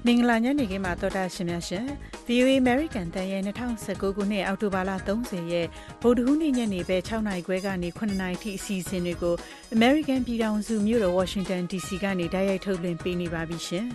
မင်္ဂလာညနေခင်းမှာတော်တာရှင်များရှင် VOA American တန်ရဲ့2019ခုနှစ်အောက်တိုဘာလ30ရက်ဗုဒ္ဓဟူးနေ့ညနေပဲ6နာရီခွဲကနေ9နာရီထိအစီအစဉ်တွေကို American ပြည်ထောင်စုမြို့တော် Washington DC ကနေတိုက်ရိုက်ထုတ်လွှင့်ပေးနေပါပြီရှင်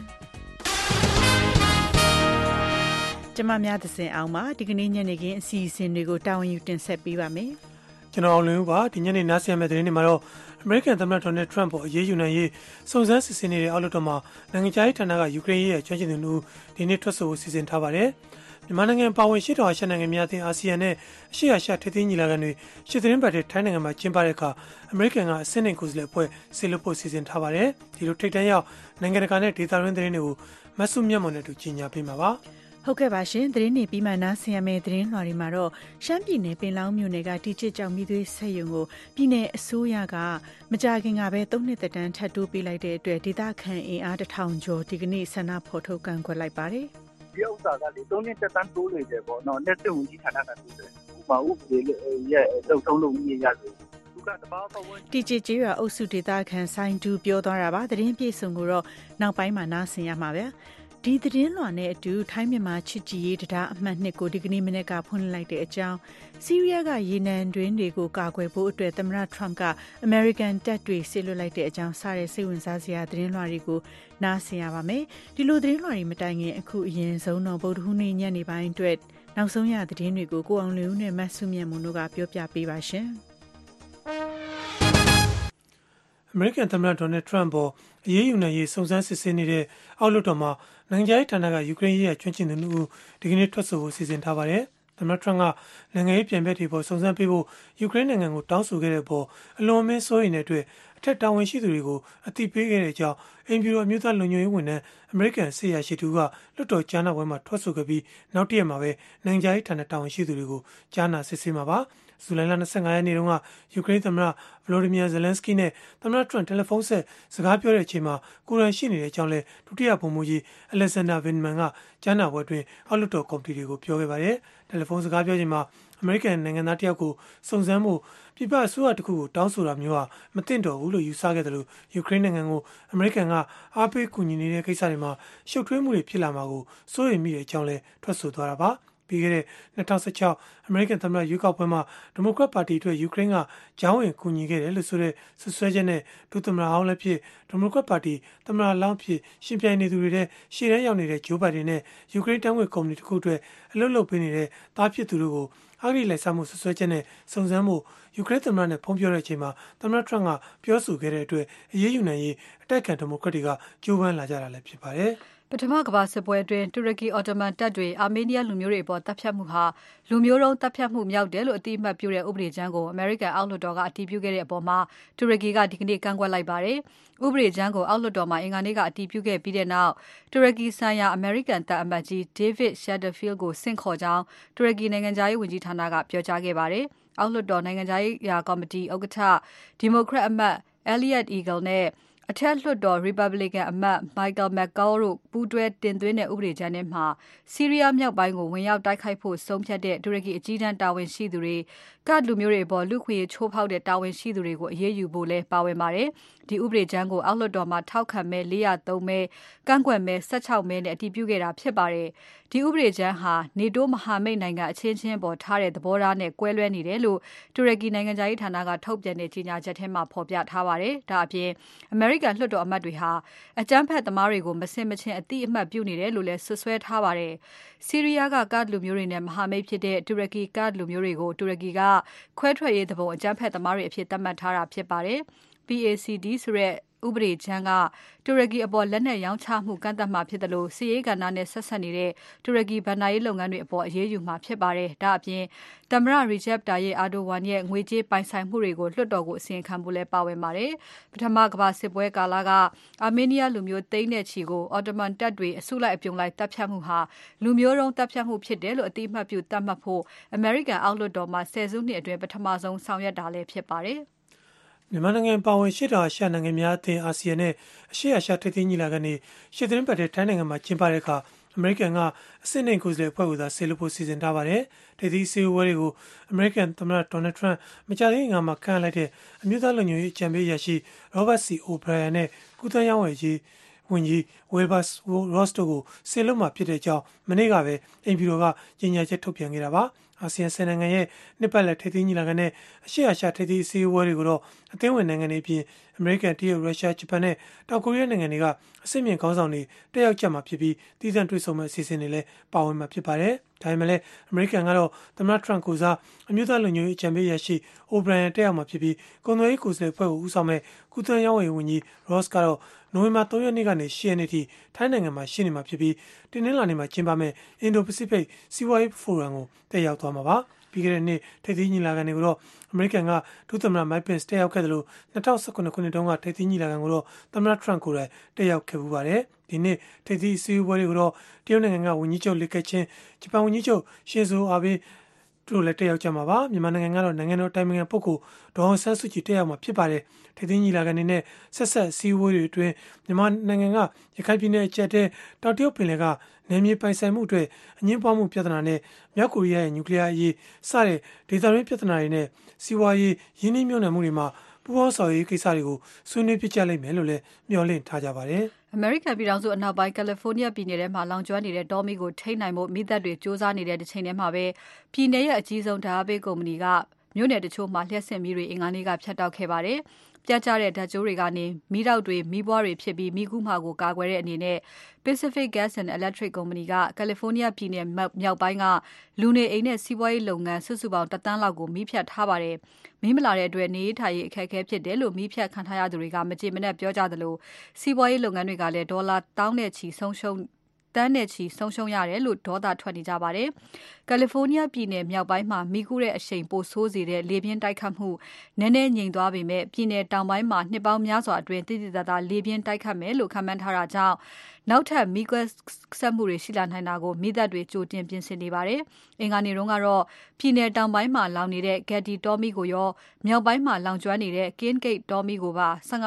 ။ကျွန်မများသစဉ်အောင်ပါဒီကနေ့ညနေခင်းအစီအစဉ်တွေကိုတာဝန်ယူတင်ဆက်ပေးပါမယ်။ကျွန်တော်အောင်လင်းဦးပါဒီညနေနားဆင်မယ့်သတင်းတွေမှာတော့အမေရိကန်သမ္မတဒေါ်နယ်ထရန့်ပေါ်အရေးယူနိုင်ရေးစုံစမ်းစစ်ဆေးနေတဲ့အောက်လွှတ်တော်မှာနိုင်ငံခြားရေးဌာနကယူကရိန်းရဲ့ကျွမ်းကျင်သူတို့ဒီနေ့ထွက်ဆိုဖို့စီစဉ်ထားပါတယ်။မြန်မာနိုင်ငံပါဝင်ရှေ့တော်အာရှနိုင်ငံများအသင်းအာဆီယံနဲ့အရှေ့အာရှထိပ်သီးညီလာခံတွေရှေ့သတင်းပတ်တဲ့ထိုင်းနိုင်ငံမှာကျင်းပတဲ့အခါအမေရိကန်ကအဆင့်နှင့်ကိုယ်စားလှယ်အဖွဲ့ဆေလွတ်ဖို့စီစဉ်ထားပါတယ်။ဒီလိုထိပ်တန်းရောက်နိုင်ငံတကာနဲ့ဒေသတွင်းသတင်းတွေကိုမဆုမြတ်မွန်နဲ့တူကြီးညာပေးမှာပါ။ဟုတ်ကဲ့ပါရှင်သတင်းနေပြီးမှနားဆင်ရမယ့်သတင်းလွှာတွေမှာတော့ရှမ်းပြည်နယ်ပင်လောင်းမြို့နယ်ကတီချစ်ကြောင့်မိသွေးဆက်ရုံကိုပြည်내အစိုးရကမကြာခင်ကပဲ3နှစ်သက်တမ်းထပ်တိုးပေးလိုက်တဲ့အတွက်ဒေသခံအင်အား1000ကျော်ဒီကနေ့ဆန္ဒဖော်ထုတ်ကန့်ကွက်လိုက်ပါတယ်ဒီဥစ္စာကလေ3နှစ်သက်တမ်းတိုးလိုက်တယ်ပေါ့နော်လက်တွေ့ဝင်ကြီးဌာနကတိုးတယ်ဥပမာဥပဒေရဲ့လုံထုံးလုံကြီးရတယ်တီချစ်ကျေးရွာအုပ်စုဒေသခံဆိုင်တူပြောသွားတာပါသတင်းပြေဆုံးကိုတော့နောက်ပိုင်းမှာနားဆင်ရမှာပဲဒီသတင်းလွှာနဲ့အတူထိုင်းမြန်မာချစ်ကြည်ရေးတရားအမှတ်2ကိုဒီကနေ့မနေ့ကဖွင့်လိုက်တဲ့အကြောင်းဆီးရီးယားကရေနံတွင်းတွေကိုကာကွယ်ဖို့အတွက်သမ္မတထရမ့်ကအမေရိကန်တပ်တွေဆေလွတ်လိုက်တဲ့အကြောင်းစတဲ့စိတ်ဝင်စားစရာသတင်းလွှာတွေကိုနားဆင်ရပါမယ်ဒီလိုသတင်းလွှာတွေမတိုင်ခင်အခုအရင်ဆုံးတော့ဗုဒ္ဓဟူးနေ့ညနေပိုင်းအတွက်နောက်ဆုံးရသတင်းတွေကိုကိုအောင်လင်းဦးနဲ့မတ်စုမြတ်မွန်တို့ကပြောပြပေးပါရှင်အမေရိကန်သမ္မတဒေါ်နယ်ထရန့်ပေါ်အရေးယူနိုင်ရေးစုံစမ်းစစ်ဆေးနေတဲ့အောက်လွှတ်တော်မှာနိုင်ငံခြားရေးဌာနကယူကရိန်းရဲ့ကျွမ်းကျင်သူတို့ဒီကနေ့ထွက်ဆိုဖို့စီစဉ်ထားပါတယ်။သမ္မတထရန့်ကနိုင်ငံရေးပြန်ဘက်တွေပေါ်စုံစမ်းပေးဖို့ယူကရိန်းနိုင်ငံကိုတောင်းဆိုခဲ့တဲ့ပေါ်အလွန်အမင်းစိုးရိမ်တဲ့အတွက်အထက်တာဝန်ရှိသူတွေကိုအသိပေးခဲ့တဲ့အကြောင်းအိမ်ဖြူတော်အမျိုးသားလုံခြုံရေးဝန်ထမ်းအမေရိကန်ဆေးရရှိသူကလွှတ်တော်ကြားနာပွဲမှာထွက်ဆိုခဲ့ပြီးနောက်တရက်မှာပဲနိုင်ငံခြားရေးဌာနတာဝန်ရှိသူတွေကိုကြားနာစစ်ဆေးမှာပါ။ဇူလိုင်လ25ရက်နေ့တုန်းကယူကရိန်းသမ္မတဗလိုဒီမီယာဇယ်လန်စကီနဲ့သမ္မတထရန့်တယ်လီဖုန်းဆက်စကားပြောတဲ့အချိန်မှာကိုရန်ရှိနေတဲ့အကြောင်းလဲဒုတိယဗိုလ်မှူးကြီးအလက်ဇန်ဒါဗင်မန်ကကြားနာပွဲအတွင်းအောက်လွှတ်တော်ကော်မတီတွေကိုပြောခဲ့ပါတယ်။တယ်လီဖုန်းစကားပြောချိန်မှာအမေရိကန်နိုင်ငံသားတယောက်ကိုစုံစမ်းဖို့ပြည်ပအစိုးရတစ်ခုကိုတောင်းဆိုတာမျိုးဟာမသင့်တော်ဘူးလို့ယူဆခဲ့တယ်လို့ယူကရိန်းနိုင်ငံကိုအမေရိကန်ကအားပေးကူညီနေတဲ့ကိစ္စတွေမှာရှုပ်ထွေးမှုတွေဖြစ်လာမှာကိုစိုးရိမ်မိတဲ့အကြောင်းလဲထွက်ဆိုသွားတာပါ။ပြီးခဲ့တဲ့2016အမေရိကန်သမ္မတရွေးကောက်ပွဲမှာဒီမိုကရက်ပါတီအတွက်ယူကရိန်းကကြားဝင်ကူညီခဲ့တယ်လို့ဆိုတဲ့ဆွဆွဲချက်နဲ့ဒုသမ္မတဟောင်းလည်းဖြစ်ဒီမိုကရက်ပါတီသမ္မတလောင်းဖြစ်ရှင်ပြိုင်နေသူတွေတဲ့ရှေ့တန်းရောက်နေတဲ့ဂျိုးဘိုင်ဒန်နဲ့ယူကရိန်းတန်းငွေကုမ္ပဏီတစ်ခုအတွက်အလုပ်လုပ်ပေးနေတဲ့တားဖြစ်သူတို့ကိုအဂတိလိုက်စားမှုဆွဆွဲချက်နဲ့စုံစမ်းမှုယူကရိန်းသမ္မတနဲ့ဖုန်းပြောတဲ့အချိန်မှာသမ္မတထရန့်ကပြောဆိုခဲ့တဲ့အတွက်အရေးယူနိုင်ရေးအတိုက်အခံဒီမိုကရက်တွေကကြိုးပမ်းလာကြတာလည်းဖြစ်ပါတယ်။ပထမကမ္ဘာစစ်ပွဲအတွင်းတူရကီအော်တိုမန်တပ်တွေအာမေးနီးယားလူမျိုးတွေအပေါ်တပ်ဖြတ်မှုဟာလူမျိုးတုံးတပ်ဖြတ်မှုမြောက်တယ်လို့အတိအမှတ်ပြုတဲ့ဥပဒေကြမ်းကိုအမေရိကန်အောက်လွှတ်တော်ကအတည်ပြုခဲ့တဲ့အပေါ်မှာတူရကီကဒီကနေ့ကန့်ကွက်လိုက်ပါတယ်။ဥပဒေကြမ်းကိုအောက်လွှတ်တော်မှာအင်္ဂါနေ့ကအတည်ပြုခဲ့ပြီးတဲ့နောက်တူရကီဆိုင်ရာအမေရိကန်တပ်အမတ်ကြီး David Satterfield ကိုဆင့်ခေါ်ကြောင်းတူရကီနိုင်ငံခြားရေးဝန်ကြီးဌာနကပြောကြားခဲ့ပါတယ်။အောက်လွှတ်တော်နိုင်ငံခြားရေးရာကော်မတီဥက္ကဋ္ဌဒီမိုကရက်အမတ် Eliot Eagle နဲ့အထက်လွှတ်တော် Republican အမတ် Michael McCaul တို့ပူးတွဲတင်သွင်းတဲ့ဥပဒေကြမ်းထဲမှာဆီးရီးယားမြောက်ပိုင်းကိုဝင်ရောက်တိုက်ခိုက်ဖို့ဆုံးဖြတ်တဲ့တူရကီအကြီးတန်းတာဝန်ရှိသူတွေကတ်လူမျိုးတွေအပေါ်လူခွေချိုးဖောက်တဲ့တာဝန်ရှိသူတွေကိုအရေးယူဖို့လဲပါဝင်ပါတယ်။ဒီဥပဒေကြမ်းကိုအောက်လွှတ်တော်မှာထောက်ခံမဲ403မဲကန့်ကွက်မဲ16မဲနဲ့အတည်ပြုခဲ့တာဖြစ်ပါတယ်။ဒီဥပဒေကြမ်းဟာနေတိုးမဟာမိတ်နိုင်ငံအချင်းချင်းပေါ်ထားတဲ့သဘောထားနဲ့ကွဲလွဲနေတယ်လို့တူရကီနိုင်ငံခြားရေးဌာနကထုတ်ပြန်တဲ့ကြေညာချက်ထဲမှာဖော်ပြထားပါတယ်။ဒါအပြင်အမေရိကန်လွှတ်တော်အမတ်တွေဟာအကြမ်းဖက်သမားတွေကိုမဆင်မခြင်အတိအမှတ်ပြုနေတယ်လို့လည်းဆွဆွဲထားပါတယ်။ဆီးရီးယားကကတ်လူမျိုးတွေနဲ့မဟာမိတ်ဖြစ်တဲ့တူရကီကတ်လူမျိုးတွေကိုတူရကီကခွဲထွက်ရေးသဘောအကြမ်းဖက်သမားတွေအဖြစ်သတ်မှတ်ထားတာဖြစ်ပါတယ်။ PACD ဆိုတဲ့ဥပဒေချမ်းကတူရကီအပေါ်လက်နက်ရောင်းချမှုကန့်သတ်မှာဖြစ်တယ်လို့စီးရေးကဏ္ဍနဲ့ဆက်ဆက်နေတဲ့တူရကီဗဏ္ဍာရေးလုပ်ငန်းတွေအပေါ်အရေးယူမှာဖြစ်ပါတယ်။ဒါအပြင်သမ္မတ Recep Tayyip Erdogan ရဲ့ငွေကြေးပိုင်ဆိုင်မှုတွေကိုလွှတ်တော်ကိုအစီရင်ခံဖို့လည်းပါဝင်ပါတယ်။ပထမကမ္ဘာစစ်ပွဲကာလကအာမေးနီးယားလူမျိုးသိန်းနဲ့ချီကိုအော်တိုမန်တပ်တွေအစုလိုက်အပြုံလိုက်တပ်ဖြတ်မှုဟာလူမျိုးတုံးတပ်ဖြတ်မှုဖြစ်တယ်လို့အတိအမှတ်ပြုသတ်မှတ်ဖို့အမေရိကန်အောက်လွှတ်တော်မှာဆယ်စုနှစ်အတွင်းပထမဆုံးဆောင်ရွက်တာလည်းဖြစ်ပါတယ်။မြန်မာနိုင်ငံပါဝင်ရှေ့တော်အာရှနိုင်ငံများအသင်းအာဆီယံနဲ့အရှေ့အာရှထိပ်သီးညီလာခံတွေရှေ့သတင်းပတ်တဲ့ထိုင်းနိုင်ငံမှာကျင်းပတဲ့အခါအမေရိကန်ကအဆင့်နှင့်ကိုယ်စားလှယ်အဖွဲ့ကိုသာဆေလွတ်ဖို့စီစဉ်ထားပါတယ်။ထိပ်သီးစည်းဝေးတွေကိုအမေရိကန်သမ္မတဒေါ်နယ်ထရန့်မကြာသေးခင်ကမှခန့်အပ်လိုက်တဲ့အမျိုးသားလုံခြုံရေးအကြံပေးအရာရှိ Robert C. O'Brien နဲ့ကုသရေးဝန်ဝန်ကြီး Wilbur Ross တို့ကိုစေလွှတ်မှာဖြစ်တဲ့အကြောင်းမနေ့ကပဲအိမ်ဖြူတော်ကကြေညာချက်ထုတ်ပြန်ခဲ့တာပါအာဆီယံ10နိုင်ငံရဲ့နှစ်ပတ်လည်ထိပ်သီးညီလာခံနဲ့အရှေ့အာရှထိပ်သီးအစည်းအဝေးတွေကိုတော့အသင်းဝင်နိုင်ငံတွေအပြင်အမေရိကန်၊တရုတ်၊ရုရှား၊ဂျပန်နဲ့တောင်ကိုရီးယားနိုင်ငံတွေကအဆင့်မြင့်ခေါင်းဆောင်တွေတက်ရောက်ကြမှာဖြစ်ပြီးတည်ဆန့်တွေ့ဆုံမဲ့အစီအစဉ်တွေလည်းပါဝင်မှာဖြစ်ပါတယ်။ဒါပေမဲ့လည်းအမေရိကန်ကတော့သမ္မတထရန့်ကိုစားအမျိုးသားလုံခြုံရေးအကြံပေးရရှိ O'Brien တက်ရောက်မှာဖြစ်ပြီးကုန်သွယ်ရေးကိုယ်စားလှယ်အဖွဲ့ကိုဦးဆောင်မဲ့ကုသရေးဝန်ကြီး Ross ကတော့နိုဝင်ဘာ3ရက်နေ့ကနေ10ရက်နေ့ထိထိုင်းနိုင်ငံမှာရှိနေမှာဖြစ်ပြီးတင်းနှင်းလာနေမှာကျင်းပမဲ့အင်ဒိုပစိဖိတ်စီးပွားရေးဖိုရမ်ကိုတက်ရောက်သွားမှာပါပြီးခဲ့တဲ့နှစ်ထိပ်သီးညီလာခံတွေကိုတော့အမေရိကန်ကဒုသမ္မတ Mike Pence တက်ရောက်ခဲ့တယ်လို့2019ခုနှစ်တုန်းကထိပ်သီးညီလာခံကိုတော့သမ္မတ Trump ကိုယ်တိုင်တက်ရောက်ခဲ့ပူပါတယ်ဒီနှစ်ထိပ်သီးအစည်းအဝေးတွေကိုတော့တရုတ်နိုင်ငံကဝန်ကြီးချုပ်လီကက်ချင်းဂျပန်ဝန်ကြီးချုပ်ရှင်ဇိုအာဘေးတို့လည်းတက်ရောက်ကြမှာပါမြန်မာနိုင်ငံကတော့နိုင်ငံတော်တိုင်ပင်ခံပုဂ္ဂိုလ်ဒေါ်အောင်ဆန်းစုကြည်တက်ရောက်မှာဖြစ်ပါတယ်ထိပ်သီးညီလာခံနေနဲ့ဆက်ဆက်အစည်းအဝေးတွေအတွင်းမြန်မာနိုင်ငံကရခိုင်ပြည်နယ်အကျပ်တဲတောင်တရုတ်ပင်လယ်ကနယ်မြေပိုင်ဆိုင်မှုအတွက်အငြင်းပွားမှုပြဿနာနဲ့မြောက်ကိုရီးယားရဲ့နျူကလ িয়ার အရေးစတဲ့ဒေသတွင်းပြဿနာတွေနဲ့စီးပွားရေးရင်းနှီးမြှုပ်နှံမှုတွေမှာပူးပေါင်းဆောင်ရွက်ရေးကိစ္စတွေကိုဆွေးနွေးပြကြလိမ့်မယ်လို့လည်းမျှော်လင့်ထားကြပါတယ်အမေရိကန်ပြည်ထောင်စုအနောက်ပိုင်းကယ်လီဖိုးနီးယားပြည်နယ်ထဲမှာလောင်ကျွမ်းနေတဲ့တောမီးကိုထိန်းနိုင်ဖို့မိသက်တွေစ조사နေတဲ့တစ်ချိန်တည်းမှာပဲပြည်နယ်ရဲ့အကြီးဆုံးဓာတ်အားပေးကုမ္ပဏီကမြို့နယ်တချို့မှာလျှက်စစ်မီးတွေအင်္ဂါနေ့ကဖြတ်တောက်ခဲ့ပါတယ်။ပြတ်ကျတဲ့ဓာတ်ကြိုးတွေကနေမီးတောက်တွေမီးပွားတွေဖြစ်ပြီးမီးကူးမှာကိုကာကွယ်တဲ့အနေနဲ့ Pacific Gas and Electric ကုမ္ပဏီကကယ်လီဖိုးနီးယားပြည်နယ်မြောက်ပိုင်းကလူနေအိမ်နဲ့စီးပွားရေးလုပ်ငန်းစုစုပေါင်း1 သန်းလောက်ကိုမီးဖြတ်ထားပါတယ်။မီးမလာတဲ့အတွက်နေထိုင်ရေးအခက်အခဲဖြစ်တယ်လို့မီးဖြတ်ခံထားရသူတွေကမကြေမနက်ပြောကြသလိုစီးပွားရေးလုပ်ငန်းတွေကလည်းဒေါ်လာတောင်းနဲ့ချီဆုံးရှုံးရတယ်လို့ဒေါသထွက်နေကြပါတယ်။ကယ်လီဖိုးနီးယားပြည်နယ်မြောက်ပိုင်းမှာမီးကူးတဲ့အရှိန်ပိုဆိုးစေတဲ့လေပြင်းတိုက်ခတ်မှုနည်းနည်းငြိမ်သွားပေမဲ့ပြည်နယ်တောင်ပိုင်းမှာနှစ်ပေါင်းများစွာအတွင်းတိတိကျကျလေပြင်းတိုက်ခတ်မယ်လို့ခန့်မှန်းထားတာကြောင့်နောက်ထပ်မီးကွက်ဆက်မှုတွေရှိလာနိုင်တာကိုမိသက်တွေကြိုတင်ပြင်ဆင်နေပါတယ်။အင်္ဂါနေ့တုန်းကတော့ပြည်နယ်တောင်ပိုင်းမှာလောင်နေတဲ့ Getty တောမီးကိုရောမြောက်ပိုင်းမှာလောင်ကျွမ်းနေတဲ့ King Gate တောမီးကိုပါ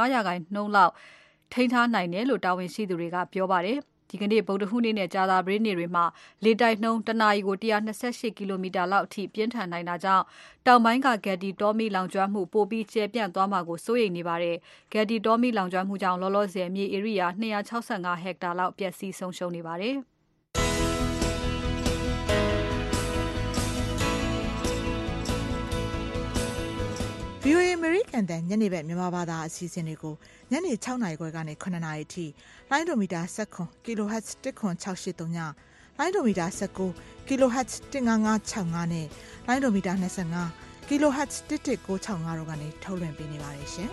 15%လောက်ထိန်းထားနိုင်တယ်လို့တာဝန်ရှိသူတွေကပြောပါတယ်။ဒီကနေ့ဗုဒ္ဓဟူးနေ့နဲ့ကြာသပတေးနေ့တွေမှာလေတိုက်နှုန်းတနာရီကို128ကီလိုမီတာလောက်အထိပြင်းထန်နိုင်တာကြောင့်တောင်ပိုင်းက Getty တောမီးလောင်ကျွမ်းမှုပိုပြီးကျယ်ပြန့်သွားမှာကိုစိုးရိမ်နေပါတယ်။ Getty တောမီးလောင်ကျွမ်းမှုကြောင့်လောလောဆယ်မြေဧရိယာ265ဟက်တာလောက်ပျက်စီးဆုံးရှုံးနေပါတယ်။ VOA American တန်ညနေဘက်မြန်မာဘာသာအစီအစဉ်တွေကိုညနေ6နာရီခွဲကနေ9နာရီအထိလိုင်းဒိုမီတာ19 kHz 10683ညလိုင်းဒိုမီတာ19 kHz 15565နဲ့လိုင်းဒိုမီတာ25 kHz 11965တို့ကနေထုတ်လွှင့်ပေးနေပါတယ်ရှင်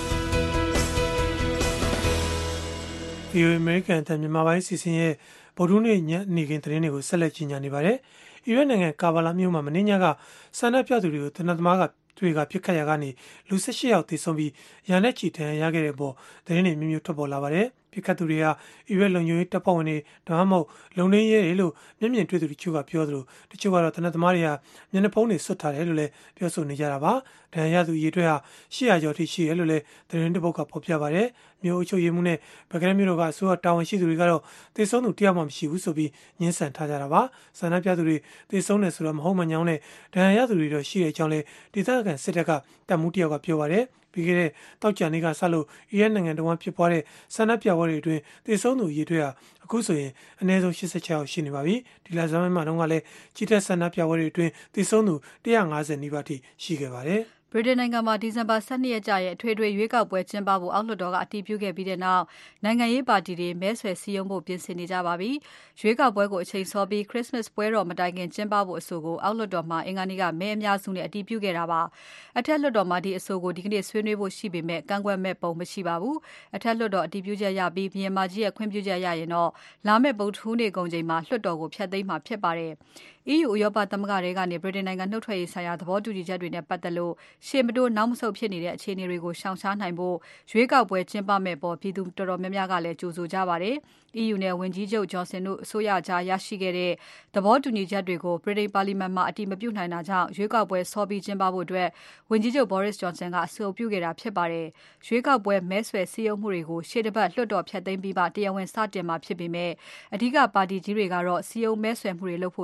။ VOA American တန်မြန်မာပိုင်းအစီအစဉ်ရဲ့ဗုဒ္ဓဟူးနေ့ညနေခင်းသတင်းတွေကိုဆက်လက်ကြီးညာနေပါတယ်။အီရတ်နိုင်ငံကာဘာလာမြို့မှာမနေ့ညကဆန္ဒပြသူတွေကိုတနက်သမားကတွေကပြစ်ခတ်ရာကနေလူ18ယောက်သေဆုံးပြီးရာနဲ့ချီဒဏ်ရာရခဲ့တဲ့ပေါ်သတင်းတွေမျိုးထွက်ပေါ်လာပါတယ်။ပြစ်ခတ်သူတွေဟာအီရတ်လုံခြုံရေးတပ်ဖွဲ့ဝင်တွေဒါမှမဟုတ်လုံခြုံရေးရဲလို့မျက်မြင်တွေ့သူတချို့ကပြောသလိုတချို့ကတော့တနက်သမားတွေဟာမျက်နှာဖုံးတွေဆွတ်ထားတယ်လို့လည်းပြောဆိုနေကြတာပါ။ဒဏ်ရာရသူအရေအတွက်ဟာ800ကျော်ထိရှိတယ်လို့လည်းသတင်းတစ်ပုဒ်ကဖော်ပြပါတယ်။မြို့အုပ်ချုပ်ရေးမှူးနဲ့ဗကရဲမြို့တော်ကအစိုးရတာဝန်ရှိသူတွေကတော့သေဆုံးသူတယောက်မှမရှိဘူးဆိုပြီးညှင်းဆန်ထားကြတာပါ။ဆန္ဒပြသူတွေသေဆုံးတယ်ဆိုတော့မဟုတ်မှန်ကြောင်းနဲ့ဒဏ်ရာရသူတွေတော့ရှိတဲ့အကြောင်းလည်းဒေသခံစစ်တပ်ကတပ်မှုတယောက်ကပြောပါတယ်။ပြီးခဲ့တဲ့တောက်ကြံနေ့ကစလို့အီရတ်နိုင်ငံတော်ဖြစ်ပွားတဲ့ဆန္ဒပြပွဲတွေအတွင်းသေဆုံးသူအရေအတွက်ဟာအခုဆိုရင်အနည်းဆုံး86ယောက်ရှိနေပါပြီ။ဒီလဆန်းပိုင်းမှာတော့လည်းကြီးတက်ဆန္ဒပြပွဲတွေအတွင်းသေဆုံးသူ150နီးပါးထိရှိခဲ့ပါတယ်။ဗြိတိန်နိုင်ငံမှာဒီဇင်ဘာ12ရက်ကြာရဲ့အထွေထွေရွေးကောက်ပွဲကျင်းပဖို့အောက်လွှတ်တော်ကအတည်ပြုခဲ့ပြီးတဲ့နောက်နိုင်ငံရေးပါတီတွေမဲဆွယ်စည်းရုံးဖို့ပြင်ဆင်နေကြပါပြီ။ရွေးကောက်ပွဲကိုအချိန်စောပြီး Christmas ပွဲတော်မတိုင်ခင်ကျင်းပဖို့အဆိုကိုအောက်လွှတ်တော်မှာအင်္ဂါနေ့ကမဲအများစုနဲ့အတည်ပြုခဲ့တာပါ။အထက်လွှတ်တော်မှာဒီအဆိုကိုဒီကနေ့ဆွေးနွေးဖို့ရှိပေမဲ့ကန့်ကွက်မဲ့ပုံမရှိပါဘူး။အထက်လွှတ်တော်အတည်ပြုချက်ရပြီးဘုရင်မကြီးရဲ့ခွင့်ပြုချက်ရရင်တော့လာမယ့်ဗုဒ္ဓဟူးနေ့ကုန်ချိန်မှာလွှတ်တော်ကိုဖျက်သိမ်းမှာဖြစ်ပါတယ်။ EU ဥရောပသမဂ္ဂထဲကနေဗြိတိန်နိုင်ငံနှုတ်ထွက်ရေးဆိုင်ရာသဘောတူညီချက်တွေနဲ့ပတ်သက်လို့ရှေ့မတိုးနောက်မဆုတ်ဖြစ်နေတဲ့အခြေအနေတွေကိုရှောင်ရှားနိုင်ဖို့ရွေးကောက်ပွဲကျင်းပမဲ့ပေါ်ပြည်သူတော်တော်များများကလည်းကြိုဆိုကြပါတယ်။ EU နဲ့ဝန်ကြီးချုပ် Johnson တို့အစိုးရကြားရရှိခဲ့တဲ့သဘောတူညီချက်တွေကိုဗြိတိန်ပါလီမန်မှာအတည်မပြုနိုင်တာကြောင့်ရွေးကောက်ပွဲစောပြီးကျင်းပဖို့ဝန်ကြီးချုပ် Boris Johnson ကအဆိုပြုခဲ့တာဖြစ်ပါတယ်။ရွေးကောက်ပွဲမဲဆွယ်စည်းရုံးမှုတွေကိုရှေ့တစ်ပတ်လွှတ်တော်ဖျက်သိမ်းပြီးမှတရားဝင်စတင်မှာဖြစ်ပေမဲ့အဓိကပါတီကြီးတွေကတော့စည်းရုံးမဲဆွယ်မှုတွေလုပ်ဖို့ဆိုင်းပြ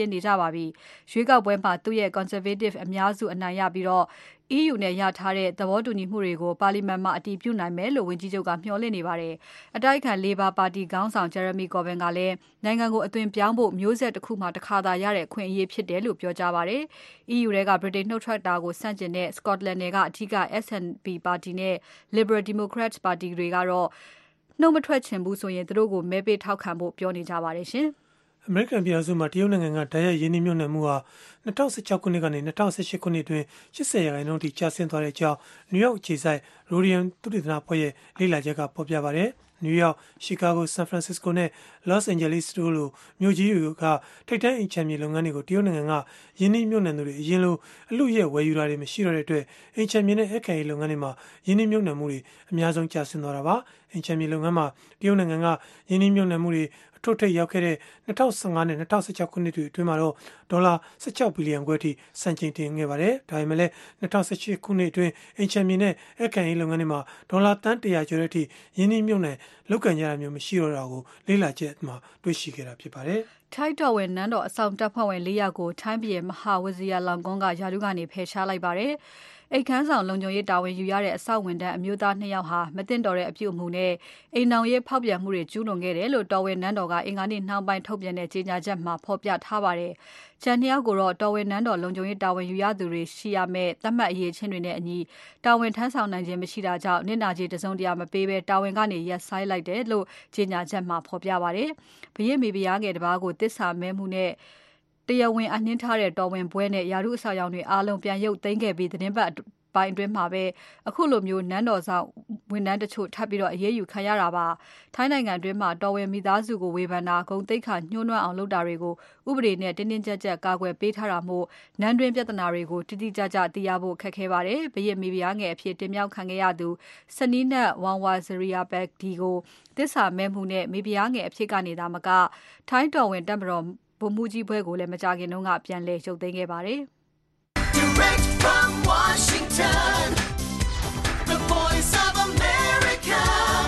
င်းနေကြပါပြီ။ရွေးကောက်ပွဲမှာသူ့ရဲ့ Conservative အများစုအနိုင်ရပြီးတော့ EU နဲ့ရထားတဲ့သဘောတူညီမှုတွေကိုပါလီမန်မှာအတည်ပြုနိုင်မယ်လို့ဝန်ကြီးချုပ်ကမျှော်လင့်နေပါတယ်။အတိုက်အခံ Labour ပါတီခေါင်းဆောင် Jeremy Corbyn ကလည်းနိုင်ငံကိုအသွင်ပြောင်းဖို့မျိုးဆက်တစ်ခုမှတစ်ခါသာရတဲ့အခွင့်အရေးဖြစ်တယ်လို့ပြောကြားပါတယ်။ EU ထဲကဗြိတိန်နှုတ်ထွက်တာကိုဆန့်ကျင်တဲ့ Scotland နယ်ကအထက်က SNP ပါတီနဲ့ Liberal Democrats ပါတီတွေကတော့နှုတ်မထွက်ချင်ဘူးဆိုရင်သူတို့ကိုမဲပေးထောက်ခံဖို့ပြောနေကြပါတယ်ရှင်။အမေရိကန်ပြည်ထောင်စုမှာတရုတ်နိုင်ငံကဓာတ်ရိုက်ရင်းနှီးမြှုပ်နှံမှုဟာ2016ခုနှစ်ကနေ2018ခုနှစ်အတွင်း80%ထိကျဆင်းသွားတဲ့အကြောင်းနယူးယောက်အခြေစိုက် Rodian သုတေသနအဖွဲ့ရဲ့လေ့လာချက်ကဖော်ပြပါတယ်။နယူးယောက်၊ရှီကာဂို၊ဆန်ဖရန်စစ္စကိုနဲ့လော့စ်အိန်ဂျယ်လိစ်တို့လိုမြို့ကြီးတွေကထိပ်တန်းအိမ်ခြံမြေလုပ်ငန်းတွေကိုတရုတ်နိုင်ငံကရင်းနှီးမြှုပ်နှံသူတွေအရင်လိုအလူရဲ့ဝယ်ယူတာတွေမရှိတော့တဲ့အတွက်အိမ်ခြံမြေနဲ့အခက်အခဲလုပ်ငန်းတွေမှာရင်းနှီးမြှုပ်နှံမှုတွေအများဆုံးကျဆင်းသွားတာပါ။အိမ်ခြံမြေလုပ်ငန်းမှာတရုတ်နိုင်ငံကရင်းနှီးမြှုပ်နှံမှုတွေအထွတ်ထိပ်ရောက်ခဲ့တဲ့2015နဲ့2016ခုနှစ်တွေအတွင်းမှာတော့ဒေါ်လာ16ဘီလီယံခွဲအထိစံချိန်တင်ခဲ့ပါတယ်။ဒါပေမဲ့လည်း2018ခုနှစ်အတွင်းအိမ်ခြံမြေနဲ့အခက်အခဲလုပ်ငန်းတွေမှာဒေါ်လာတန်း100ကျော်တဲ့အထိရင်းနှီးမြှုပ်နှံလုပ်ကိုင်ကြတာမျိုးမရှိတော့တာကိုလေ့လာချက်မှာတွေ့ရှိခဲ့တာဖြစ်ပါတယ်။ထိုင်းတော်ဝင်နန်းတော်အဆောင်တပ်ဖွဲ့ဝင်4ယောက်ကိုထိုင်းပြည်မဟာဝဇီယာလောင်ကွန်းကယာတုကနေဖယ်ရှားလိုက်ပါတယ်။အိတ်ခမ်းဆောင်လုံခြုံရေးတာဝန်ယူရတဲ့အဆောက်ဝန်ထမ်းအမျိုးသား2ယောက်ဟာမသင့်တော်တဲ့အပြုအမူနဲ့အိမ်အောင်ရေးဖောက်ပြန်မှုတွေကျူးလွန်ခဲ့တယ်လို့တော်ဝင်နန်းတော်ကအင်္ဂါနေ့နှောင်းပိုင်းထုတ်ပြန်တဲ့ကြေညာချက်မှာဖော်ပြထားပါတယ်။ကျန်2ယောက်ကိုတော့တော်ဝင်နန်းတော်လုံခြုံရေးတာဝန်ယူရသူတွေရှိရမယ့်သတ်မှတ်အရေးချင်းတွေနဲ့အညီတာဝန်ထမ်းဆောင်နိုင်ခြင်းမရှိတာကြောင့်နစ်နာကြေးတစုံတရာမပေးဘဲတာဝန်ကနေရပ်ဆိုင်းလိုက်တယ်လို့ကြေညာချက်မှာဖော်ပြပါတယ်။ဘုရင့်မိဖုရားငယ်တစ်ပါးကိုတစ္ဆာမဲမှုနဲ့တရားဝင်အနှင်းထားတဲ့တော်ဝင်ပွဲနဲ့ယာရုအဆောက်အအုံတွေအားလုံးပြန်ရုပ်သိမ်းခဲ့ပြီးသတင်းပတ်ပိုင်းအတွင်းမှာပဲအခုလိုမျိုးနန်းတော်ဆောင်ဝန်ထမ်းတချို့ထပ်ပြီးတော့အရေးယူခံရတာပါထိုင်းနိုင်ငံအတွင်းမှာတော်ဝင်မိသားစုကိုဝေဖန်တာဂုဏ်သိက္ခာညှိုးနွမ်းအောင်လုပ်တာတွေကိုဥပဒေနဲ့တင်းတင်းကြပ်ကြပ်ကာကွယ်ပေးထားတာမို့နန်းတွင်းပြဿနာတွေကိုတိတိကျကျသိရဖို့ခက်ခဲပါတယ်ဘရစ်မိဖုရားငယ်အဖြစ်တင်မြှောက်ခံခဲ့ရသူစနီးနတ်ဝမ်ဝါဇရီယာဘက်ဒီကိုသစ္စာမဲ့မှုနဲ့မိဖုရားငယ်အဖြစ်ကနေသာမကထိုင်းတော်ဝင်တပ်မတော်ဗိုလ်မှူးကြီးဘွဲကိုလည်းမကြခင်တုန်းကပြန်လည်ရုပ်သိမ်းခဲ့ပါတယ် Direct from Washington, the voice of America,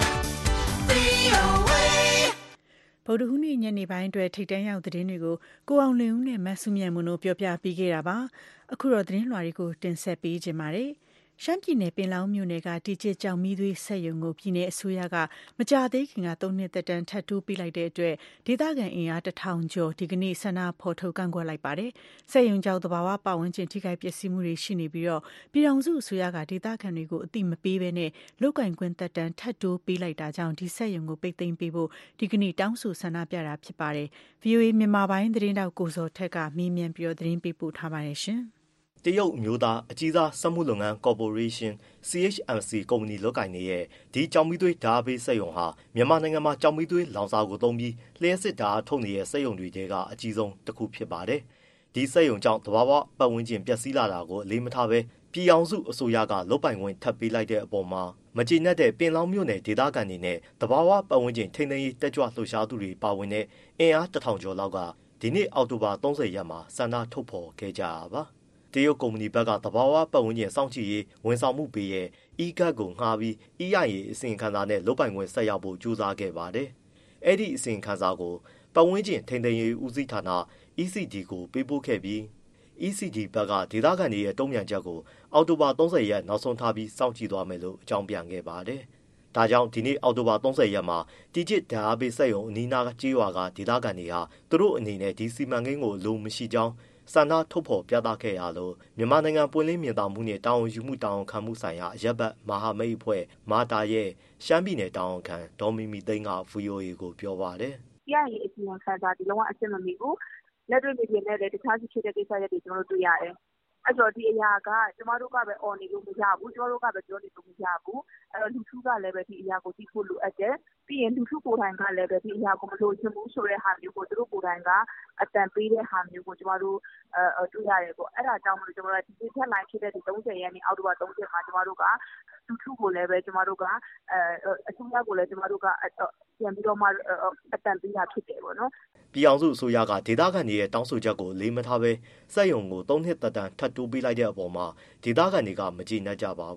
VOA. ဗုဒ္ဓဟူးနေ့ညနေပိုင်းအတွက်ထိပ်တန်းရောက်သတင်းတွေကိုကိုအောင်လင်းဦးနဲ့မဆုမြတ်မွန်တို့ပြောပြပေးခဲ့တာပါအခုတော့သတင်းလွှာတွေကိုတင်ဆက်ပေးကြပါမယ်ရှမ်းပြည်နယ်ပင်လောင်းမြို့နယ်ကတီကျစ်ကြောင်မီးသွေးဆက်ယုံကိုပြည်내အစိုးရကမကြာသေးခင်က3နှစ်သက်တမ်းထပ်တိုးပေးလိုက်တဲ့အတွက်ဒေသခံအင်အား1000ကျော်ဒီကနေ့ဆန္ဒဖော်ထုတ်ကန့်ကွက်လိုက်ပါတယ်။ဆက်ယုံကြောင့်တဘာဝပတ်ဝန်းကျင်ထိခိုက်ပျက်စီးမှုတွေရှိနေပြီးတော့ပြည်ထောင်စုအစိုးရကဒေသခံတွေကိုအတိမပေးဘဲနဲ့လုတ်ကင်ခွင့်သက်တမ်းထပ်တိုးပေးလိုက်တာကြောင့်ဒီဆက်ယုံကိုပိတ်သိမ်းပေးဖို့ဒီကနေ့တောင်းဆိုဆန္ဒပြတာဖြစ်ပါတယ်။ VOA မြန်မာပိုင်းသတင်းတောက်ကိုစောထက်ကမေးမြန်းပြီးသတင်းပေးပို့ထားပါတယ်ရှင်။တရုတ်မျိုးသားအကြီးစားစက်မှုလုပ်ငန်းကော်ပိုရေးရှင်း CHMC ကုမ္ပဏီလုပ်ကိုင်နေတဲ့ဒီကြောင်မီးသွေးဓာတ်ပေးစက်ရုံဟာမြန်မာနိုင်ငံမှာကြောင်မီးသွေးလောင်စာကိုသုံးပြီးလျှက်စစ်ဓာတ်ထုတ်နေတဲ့စက်ရုံတွေထဲကအကြီးဆုံးတစ်ခုဖြစ်ပါတယ်။ဒီစက်ရုံကြောင့်သဘာဝပတ်ဝန်းကျင်ပျက်စီးလာတာကိုအလေးမထားပဲပြည်အောင်စုအစိုးရကလုတ်ပိုင်ခွင့်ထပ်ပေးလိုက်တဲ့အပေါ်မှာမကျေနပ်တဲ့ပင်လောင်းမြို့နယ်ဒေသခံတွေနဲ့သဘာဝပတ်ဝန်းကျင်ထိန်းသိမ်းရေးတက်ကြွလှုပ်ရှားသူတွေပါဝင်တဲ့အင်အား1000ကျော်လောက်ကဒီနေ့အောက်တိုဘာ30ရက်မှာဆန္ဒထုတ်ဖော်ခဲ့ကြတာပါ။တရုတ်ကုမ္ပဏီဘက်ကသဘာဝပတ်ဝန်းကျင်စောင့်ကြည့်ရေးဝန်ဆောင်မှုပေးရဲ့ e-card ကိုငှားပြီး EIA အစီရင်ခံစာနဲ့လုတ်ပိုင်ခွင့်ဆက်ရောက်ဖို့ကြိုးစားခဲ့ပါတယ်။အဲ့ဒီအစီရင်ခံစာကိုပတ်ဝန်းကျင်ထိန်းသိမ်းရေးဦးစီးဌာန ECD ကိုပေးပို့ခဲ့ပြီး ECD ဘက်ကဒေသခံတွေရဲ့တုံ့ပြန်ချက်ကိုအောက်တိုဘာ30ရက်နောက်ဆုံးထားပြီးစောင့်ကြည့်သွားမယ်လို့အကြောင်းပြန်ခဲ့ပါတယ်။ဒါကြောင့်ဒီနေ့အောက်တိုဘာ30ရက်မှာတီကျစ်ဓာတ်ပေးစက်ရုံအနီးနားကျေးရွာကဒေသခံတွေဟာသူတို့အနေနဲ့ဒီစီမံကိန်းကိုလိုမရှိကြောင်းဆန္ဒထုတ်ဖော်ပြသခဲ့ရလို့မြန်မာနိုင်ငံပွင့်လင်းမြင်သာမှုနဲ့တာဝန်ယူမှုတာဝန်ခံမှုဆိုင်ရာရပ်ဘက်မဟာမိတ်အဖွဲ့မာတာရဲ့ရှမ်းပြည်နယ်တာဝန်ခံဒေါ်မီမီသိန်းက VOA ကိုပြောပါတယ်။တရားရေးအစီအမံခံစာဒီလုံးဝအဆင်မမီဘူး။လက်တွေ့မြေပြင်နဲ့လည်းတခြားစီဖြစ်တဲ့ကိစ္စရပ်တွေကျွန်တော်တို့တွေ့ရတယ်။အဲ့တော့ဒီအရာကကျမတို့ကပဲအော်နေလို့မရဘူးကျမတို့ကပဲပြောနေလို့မရဘူးအဲ့တော့လူထုကလည်းပဲဒီအရာကိုသိဖို့လိုအပ်တယ်ပြီးရင်လူထုကိုယ်တိုင်ကလည်းပဲဒီအရာကိုမလိုချင်ဘူးဆိုတဲ့ဟာမျိုးကိုသူတို့ကိုယ်တိုင်ကအတန်ပေးတဲ့ဟာမျိုးကိုကျမတို့တွေ့ရတယ်ပေါ့အဲ့ဒါကြောင့်မလို့ကျမတို့ဒီ deadline ဖြစ်တဲ့ဒီ30ရက်နေ့အောက်တိုဘာ30မှာကျမတို့ကလူထုကိုလည်းပဲကျမတို့ကအစိုးရကိုလည်းကျမတို့ကပြန်ပြီးတော့မှအတန်ပေးတာဖြစ်တယ်ပေါ့နော်ပြည်အောင်စုအစိုးရကဒေသခံတွေရဲ့တောင်းဆိုချက်ကိုလေးမထားပဲစက်ရုံကို3နှစ်သက်တမ်းထပ်တိုးပေးလိုက်တဲ့အပေါ်မှာဒေသခံတွေကမကျေနပ်ကြပါဘူး။